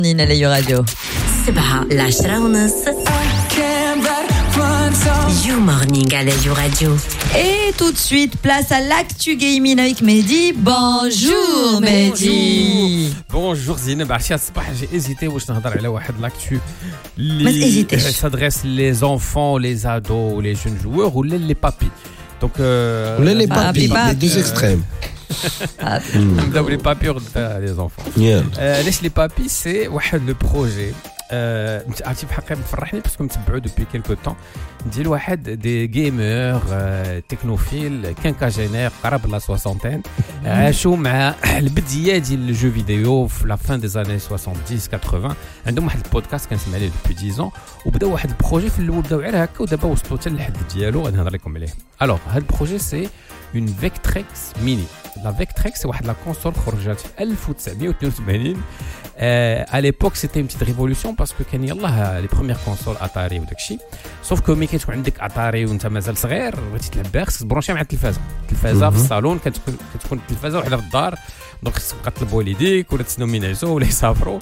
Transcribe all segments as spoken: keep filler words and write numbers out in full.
Nina Leyo Radio. السبعة العشرة ونص You Morning à Leyo Radio. Et tout de suite, place à l'actu gaming avec Mehdi. Bonjour Mehdi. Bonjour Zineb. عرفتي الصباح j'ai hésité واش نهضر على واحد l'actu ما تهزيتيش. s'adresse les enfants, les ados, les jeunes joueurs ou les papis. Donc euh, ou les papis, papi, les deux extrêmes. نبداو les papis les enfants. Yeah. ليش les papis c'est واحد le projet عرفتي في الحقيقه مفرحني باسكو متبعو دوبي كيلكو طون ديال واحد دي جيمر تكنوفيل كانكاجينير قرب لا سوسونتين عاشوا مع البدايه ديال الجو فيديو في لا فان دي زاني سبعين ثمانين عندهم واحد البودكاست كنسمع عليه دوبي عشرة وبداو واحد البروجي في الاول بداو غير هكا ودابا وصلوا حتى للحد ديالو غادي نهضر لكم عليه. الوغ هاد البروجي سي اون فيكتريكس ميني. لا فيكتريكس واحد لا كونسول خرجت في ألف وتسعمية واثنين وسبعين. Euh, à l'époque c'était une petite révolution parce que كان يلاه les premières consoles Atari وداكشي sauf que ملي كتكون عندك Atari وانت مازال صغير بغيتي تلعب بها خصك تبرونشي مع التلفازه التلفازه في الصالون كتكون كتكون التلفازه وحده في الدار دونك خصك تطلب والديك ولا تسناو من يعزوا ولا يسافروا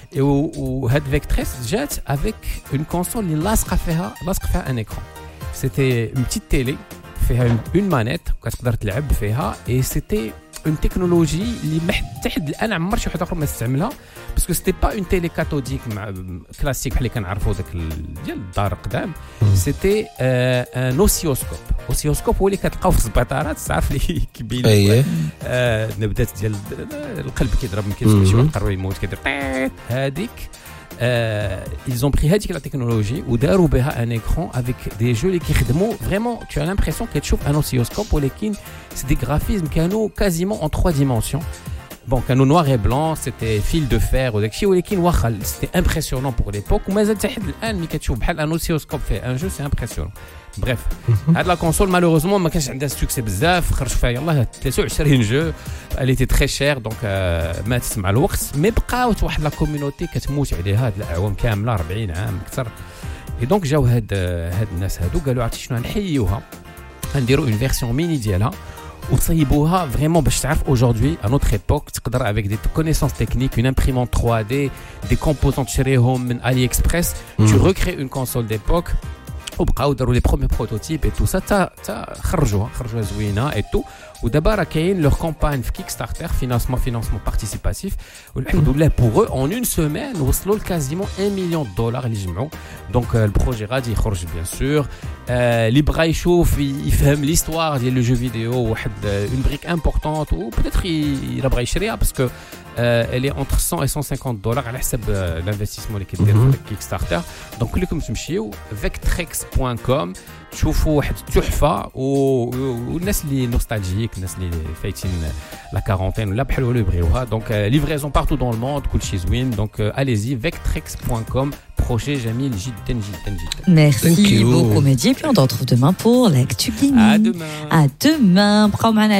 وهاد فيكتريس جات افيك اون كونسول اللي لاصقه فيها لاصق فيها ان ايكران سيتي اون بتيت تيلي فيها اون مانيت كتقدر تلعب فيها اي سيتي اون تكنولوجي اللي حتى حد الان عمر شي واحد اخر ما استعملها باسكو سيتي با اون تيلي كاتوديك مع كلاسيك بحال اللي كنعرفوا داك ديال الدار القدام سيتي ان اوسيوسكوب اوسيوسكوب هو اللي كتلقاو في السبيطارات تعرف اللي كيبين آه نبدات ديال القلب كيضرب من كيمشي شي واحد قرب يموت كيدير هذيك Euh, ils ont pris هذيك la technologie وداروا بها un écran avec des jeux اللي كيخدموا vraiment tu as l'impression كتشوف un oscilloscope ولكن c'est des graphismes كانوا quasiment en trois dimensions. Bon, كانوا noir et blanc, c'était fil de fer وداكشي ولكن واخا c'était impressionnant pour l'époque ومازال حتى الان ملي كتشوف بحال un oscilloscope فيه un jeu c'est impressionnant. Bref, هاد لا كونسول malheureusement ما كانش عندها سوكسي بزاف خرج فيها يلاه ثلاثة وعشرين جو elle était très chère donc euh, ماتت مع الوقت مي بقاوت واحد لا كوميونيتي كتموت عليها هاد الاعوام كامله أربعين عام اكثر اي دونك جاو هاد هاد الناس هادو قالوا عرفتي شنو نحيوها نديروا اون فيرسيون ميني ديالها وصيبوها فريمون باش تعرف aujourd'hui à notre époque تقدر avec des connaissances techniques une imprimante trois D des composants تشريهم من AliExpress tu recrées une console d'époque وبقاو داروا لي بروميير بروتوتيب اي تو سا تا تا خرجوها خرجوها زوينه اي تو ودابا راه كاين لور كومباين في كيك ستارتر فينانسمون فينانسمون بارتيسيباتيف والحمد لله بوغ او اون اون سيمين وصلوا لكازيمون واحد مليون دولار اللي جمعوا دونك البروجي غادي يخرج بيان سور اللي بغا يشوف يفهم ليستوار ديال لو جو فيديو واحد اون بريك امبورطونت و بوتيتر الا بغا يشريها باسكو elle est entre cent et cent cinquante dollars على حسب l'investissement اللي كدير في كيك ستارتر دونك كلكم تمشيو vectrex point com تشوفوا واحد التحفه والناس اللي نوستالجيك الناس اللي فايتين لا كارونتين ولا بحال ولا يبغيوها دونك ليفريزون بارتو دون الموند كلشي زوين دونك اليزي vectrex point com projet جميل جدا جدا جدا. Merci beaucoup Mehdi et puis on te retrouve demain pour l'actu gaming. À demain. À demain.